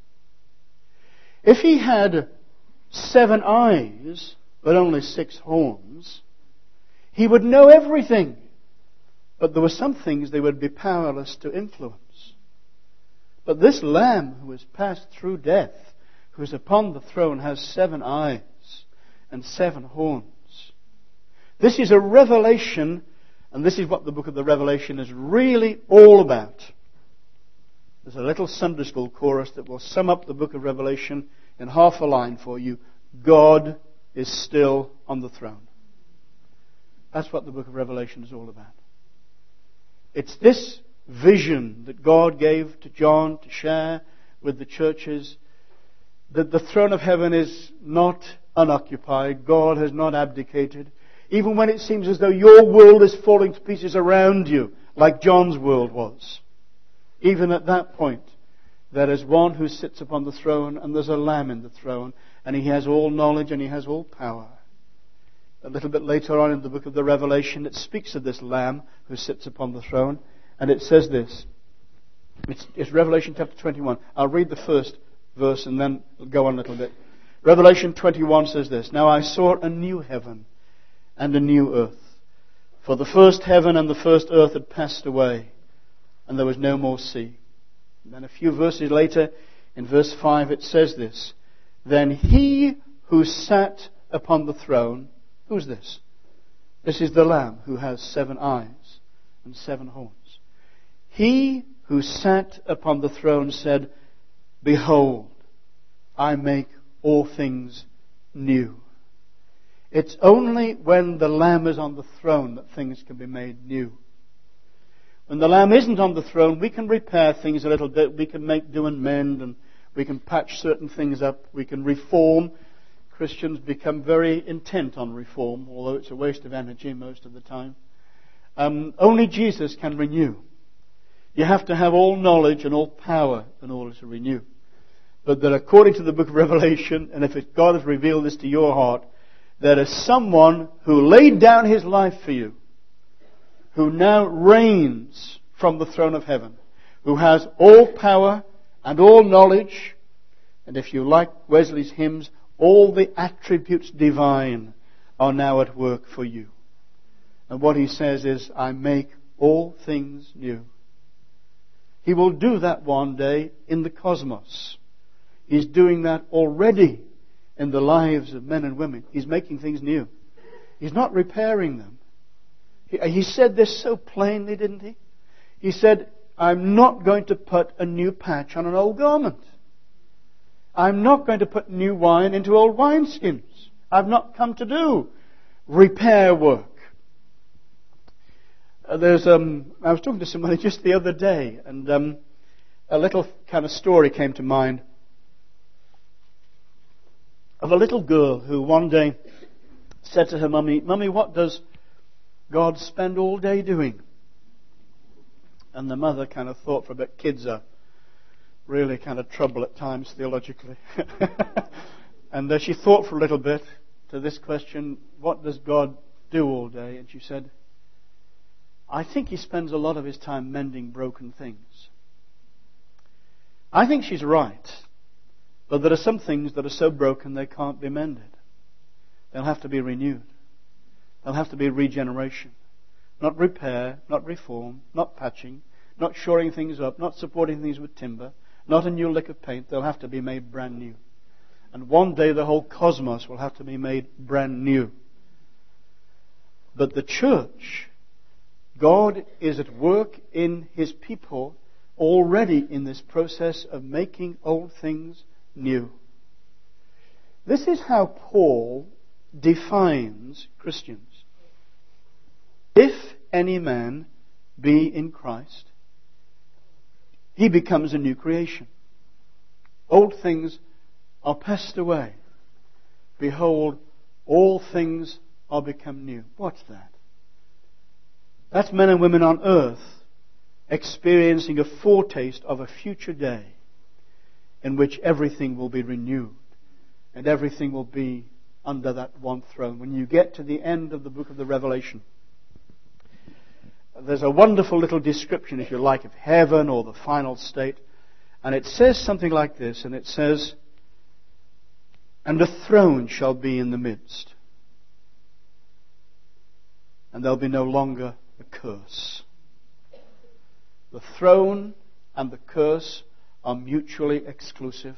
If He had seven eyes, but only six horns, He would know everything. But there were some things they would be powerless to influence. But this Lamb who has passed through death, who is upon the throne, has seven eyes and seven horns. This is a revelation. And this is what the book of the Revelation is really all about. There's a little Sunday school chorus that will sum up the book of Revelation in half a line for you. God is still on the throne. That's what the book of Revelation is all about. It's this vision that God gave to John to share with the churches, that the throne of heaven is not unoccupied. God has not abdicated. Even when it seems as though your world is falling to pieces around you, like John's world was. Even at that point, there is one who sits upon the throne, and there's a Lamb in the throne, and He has all knowledge and He has all power. A little bit later on in the book of the Revelation, it speaks of this Lamb who sits upon the throne, and it says this. It's, it's Revelation chapter twenty-one. I'll read the first verse and then go on a little bit. Revelation twenty-one says this. Now I saw a new heaven and a new earth. For the first heaven and the first earth had passed away, and there was no more sea. And then a few verses later, in verse five, it says this. Then He who sat upon the throne, who's this? This is the Lamb who has seven eyes and seven horns. He who sat upon the throne said, Behold, I make all things new. It's only when the Lamb is on the throne that things can be made new. When the Lamb isn't on the throne, we can repair things a little bit. We can make do and mend, and we can patch certain things up. We can reform. Christians become very intent on reform, although it's a waste of energy most of the time. Um, only Jesus can renew. You have to have all knowledge and all power in order to renew. But that according to the book of Revelation, and if it, God has revealed this to your heart, there is someone who laid down His life for you, who now reigns from the throne of heaven, who has all power and all knowledge, and if you like Wesley's hymns, all the attributes divine are now at work for you. And what he says is, I make all things new. He will do that one day in the cosmos. He's doing that already in the lives of men and women. He's making things new. He's not repairing them. He, he said this so plainly, didn't he? He said, I'm not going to put a new patch on an old garment. I'm not going to put new wine into old wineskins. I've not come to do repair work. Uh, there's, um, I was talking to somebody just the other day, and um, a little kind of story came to mind of a little girl who one day said to her mummy, Mummy, what does God spend all day doing? And the mother kind of thought for a bit. Kids are really kind of trouble at times theologically. And uh, she thought for a little bit to this question, what does God do all day? And she said, I think He spends a lot of His time mending broken things. I think she's right. But there are some things that are so broken they can't be mended. They'll have to be renewed. They'll have to be regeneration. Not repair, not reform, not patching, not shoring things up, not supporting things with timber, not a new lick of paint. They'll have to be made brand new. And one day the whole cosmos will have to be made brand new. But the church, God is at work in His people already in this process of making old things new. This is how Paul defines Christians. If any man be in Christ, he becomes a new creation. Old things are passed away. Behold, all things are become new. What's that? That's men and women on earth experiencing a foretaste of a future day in which everything will be renewed and everything will be under that one throne. When you get to the end of the book of the Revelation, there's a wonderful little description, if you like, of heaven or the final state. And it says something like this, and it says, and a throne shall be in the midst, and there'll be no longer a curse. The throne and the curse are mutually exclusive.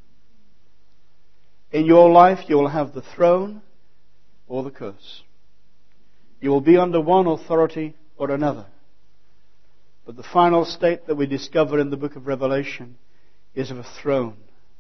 In your life, you will have the throne or the curse. You will be under one authority or another. But the final state that we discover in the book of Revelation is of a throne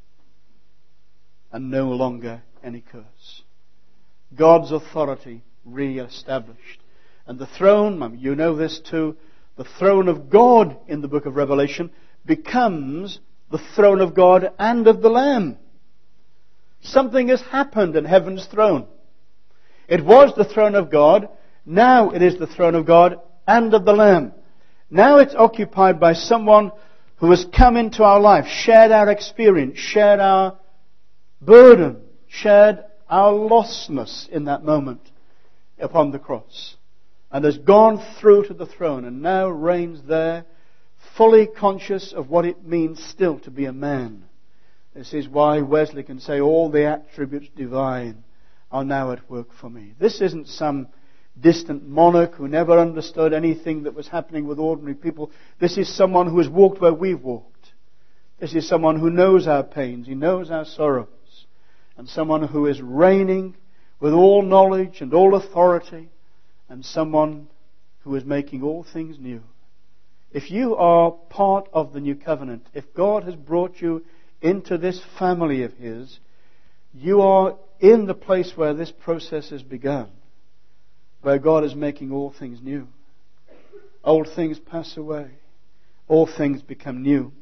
and no longer any curse. God's authority re-established. And the throne, you know this too, the throne of God in the book of Revelation becomes the throne of God and of the Lamb. Something has happened in heaven's throne. It was the throne of God. Now it is the throne of God and of the Lamb. Now it's occupied by someone who has come into our life, shared our experience, shared our burden, shared our lostness in that moment upon the cross, and has gone through to the throne and now reigns there, fully conscious of what it means still to be a man. This is why Wesley can say all the attributes divine are now at work for me. This isn't some distant monarch who never understood anything that was happening with ordinary people. This is someone who has walked where we've walked. This is someone who knows our pains, he knows our sorrows, and someone who is reigning with all knowledge and all authority, and someone who is making all things new. If you are part of the new covenant, if God has brought you into this family of His, you are in the place where this process has begun, where God is making all things new. Old things pass away. All things become new.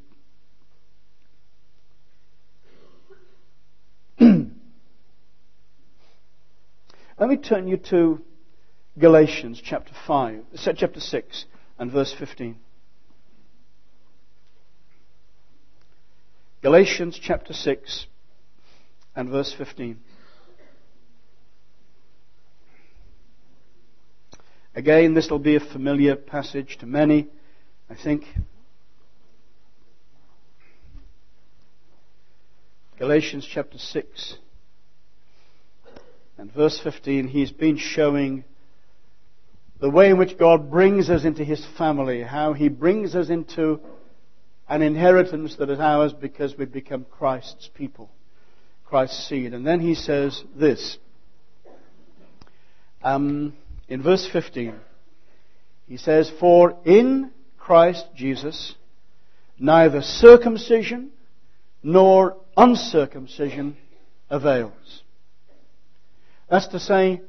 Let me turn you to Galatians chapter five, chapter six and verse fifteen. Galatians chapter six and verse fifteen. Again, this will be a familiar passage to many, I think. Galatians chapter six and verse fifteen. He's been showing the way in which God brings us into His family, how He brings us into an inheritance that is ours because we've become Christ's people, Christ's seed. And then he says this, um, in verse fifteen, he says, "For in Christ Jesus neither circumcision nor uncircumcision avails." That's to say,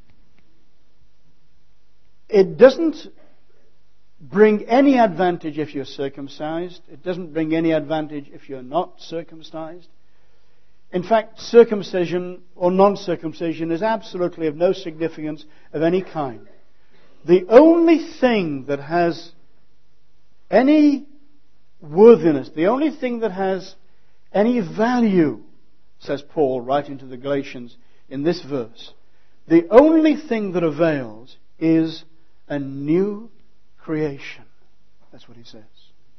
it doesn't bring any advantage if you're circumcised. It doesn't bring any advantage if you're not circumcised. In fact, circumcision or non-circumcision is absolutely of no significance of any kind. The only thing that has any worthiness, the only thing that has any value, says Paul writing to the Galatians in this verse, the only thing that avails is a new creation. That's what he says.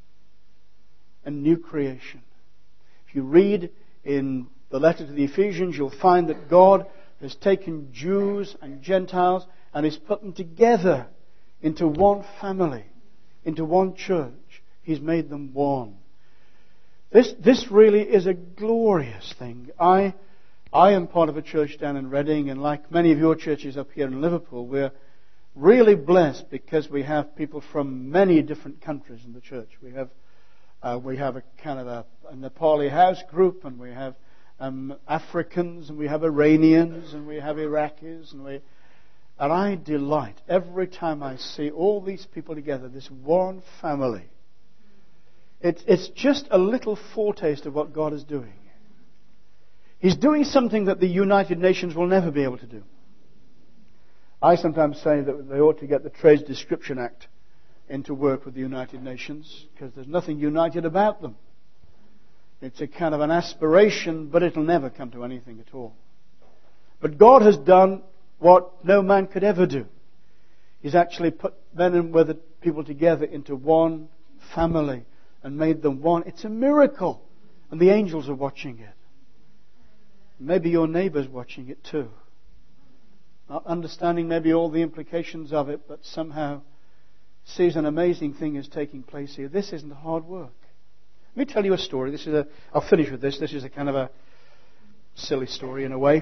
A new creation. If you read in the letter to the Ephesians, you'll find that God has taken Jews and Gentiles and has put them together into one family, into one church. He's made them one. This, this really is a glorious thing. I, I am part of a church down in Reading, and like many of your churches up here in Liverpool, we're really blessed because we have people from many different countries in the church. We have uh, we have a kind of a, a Nepali house group, and we have um, Africans, and we have Iranians, and we have Iraqis, and we and I delight every time I see all these people together, this one family. It's it's just a little foretaste of what God is doing. He's doing something that the United Nations will never be able to do. I sometimes say that they ought to get the Trades Description Act into work with the United Nations, because there's nothing united about them. It's a kind of an aspiration, but it'll never come to anything at all. But God has done what no man could ever do. He's actually put men and women, people together into one family and made them one. It's a miracle. And the angels are watching it. Maybe your neighbour's watching it too. Not understanding maybe all the implications of it, but somehow sees an amazing thing is taking place here. This isn't hard work. Let me tell you a story. This is a. I'll finish with this. This is a kind of a silly story in a way.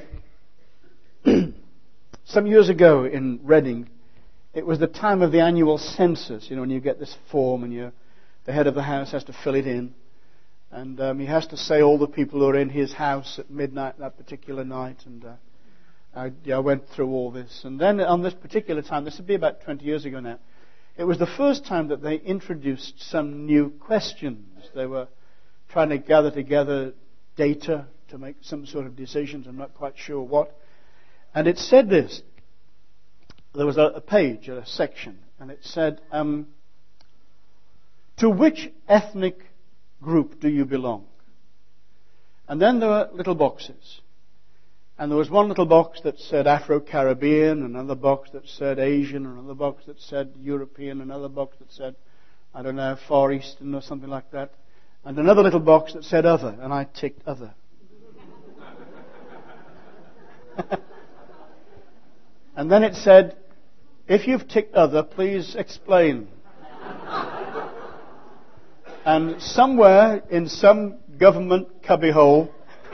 Some years ago in Reading, it was the time of the annual census. You know, when you get this form and you, the head of the house has to fill it in, and um, he has to say all the people who are in his house at midnight that particular night. And uh, I, yeah, I went through all this. And then on this particular time, this would be about twenty years ago now, it was the first time that they introduced some new questions. They were trying to gather together data to make some sort of decisions. I'm not quite sure what. And it said this. There was a, a page, a section, and it said, um, to which ethnic group do you belong? And then there were little boxes. And there was one little box that said Afro-Caribbean, another box that said Asian, another box that said European, another box that said, I don't know, Far Eastern or something like that. And another little box that said other, and I ticked other. And then it said, if you've ticked other, please explain. And somewhere in some government cubbyhole,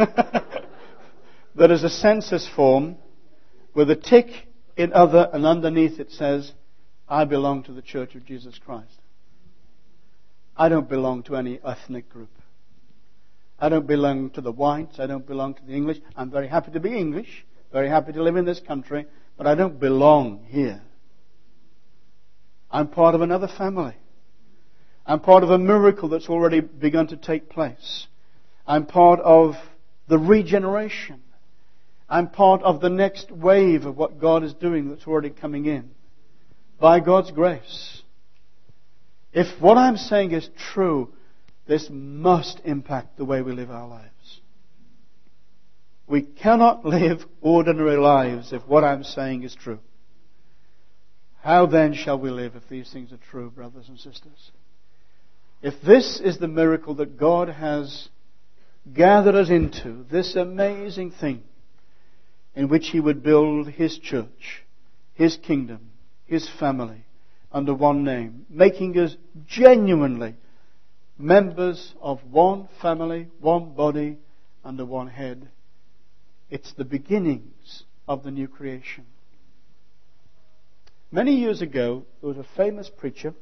there is a census form with a tick in other, and underneath it says, I belong to the Church of Jesus Christ. I don't belong to any ethnic group. I don't belong to the whites. I don't belong to the English. I'm very happy to be English, very happy to live in this country, but I don't belong here. I'm part of another family. I'm part of a miracle that's already begun to take place. I'm part of the regeneration. I'm part of the next wave of what God is doing that's already coming in. By God's grace. If what I'm saying is true, this must impact the way we live our lives. We cannot live ordinary lives if what I'm saying is true. How then shall we live if these things are true, brothers and sisters? If this is the miracle that God has gathered us into, this amazing thing in which He would build His church, His kingdom, His family under one name, making us genuinely members of one family, one body, under one head. It's the beginnings of the new creation. Many years ago, there was a famous preacher.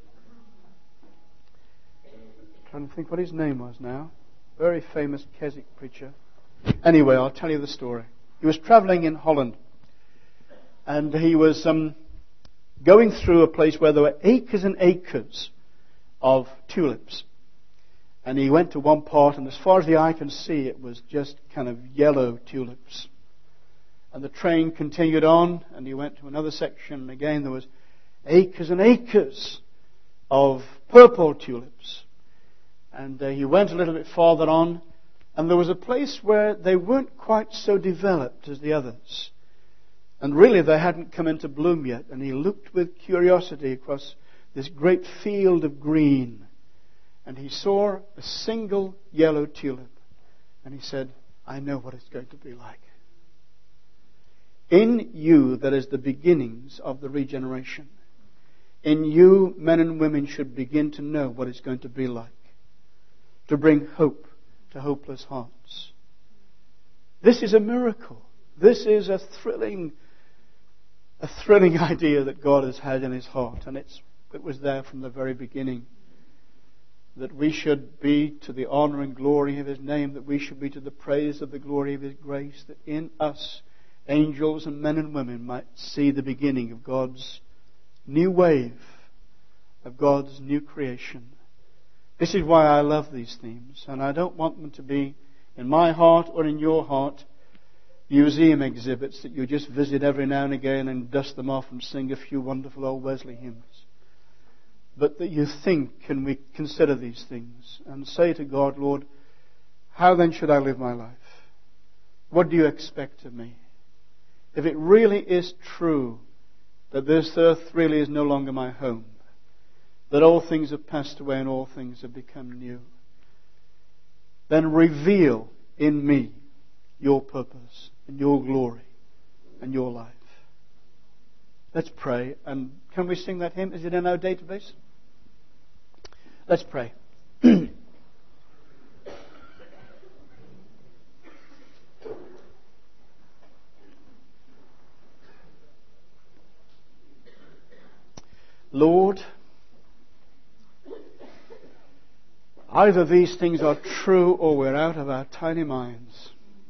I'm trying to think what his name was now. Very famous Keswick preacher. Anyway, I'll tell you the story. He was travelling in Holland. And he was um, going through a place where there were acres and acres of tulips. And he went to one part, and as far as the eye can see, it was just kind of yellow tulips. And the train continued on, and he went to another section, and again there was acres and acres of purple tulips. And uh, he went a little bit farther on, and there was a place where they weren't quite so developed as the others. And really they hadn't come into bloom yet. And he looked with curiosity across this great field of green. And he saw a single yellow tulip. And he said, I know what it's going to be like. In you, that is the beginnings of the regeneration. In you, men and women should begin to know what it's going to be like. To bring hope to hopeless hearts. This is a miracle. This is a thrilling, a thrilling idea that God has had in His heart. And it's, it was there from the very beginning. That we should be to the honor and glory of His name. That we should be to the praise of the glory of His grace. That in us, angels and men and women might see the beginning of God's new wave, of God's new creation. This is why I love these themes, and I don't want them to be, in my heart or in your heart, museum exhibits that you just visit every now and again and dust them off and sing a few wonderful old Wesley hymns. But that you think, can we consider these things and say to God, Lord, how then should I live my life? What do you expect of me? If it really is true that this earth really is no longer my home, that all things have passed away and all things have become new, then reveal in me your purpose and your glory and your life. Let's pray. And can we sing that hymn? Is it in our database? Let's pray. Lord, either these things are true or we're out of our tiny minds.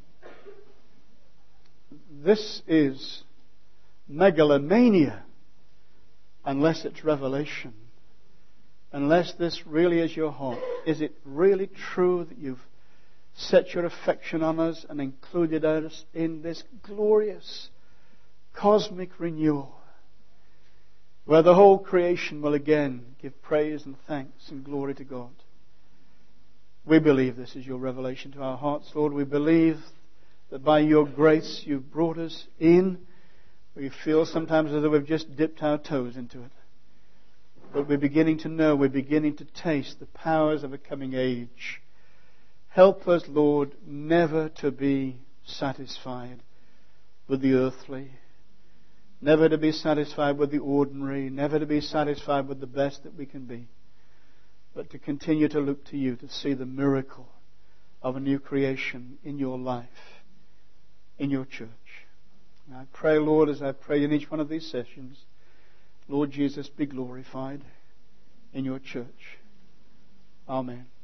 This is megalomania unless it's revelation. unless this really is your heart, is it really true that you've set your affection on us and included us in this glorious cosmic renewal, where the whole creation will again give praise and thanks and glory to God? We believe this is your revelation to our hearts, Lord. We believe that by your grace you've brought us in. We feel sometimes as though we've just dipped our toes into it. But we're beginning to know, we're beginning to taste the powers of a coming age. Help us, Lord, never to be satisfied with the earthly, never to be satisfied with the ordinary, never to be satisfied with the best that we can be, but to continue to look to you to see the miracle of a new creation in your life, in your church. And I pray, Lord, as I pray in each one of these sessions, Lord Jesus, be glorified in your church. Amen.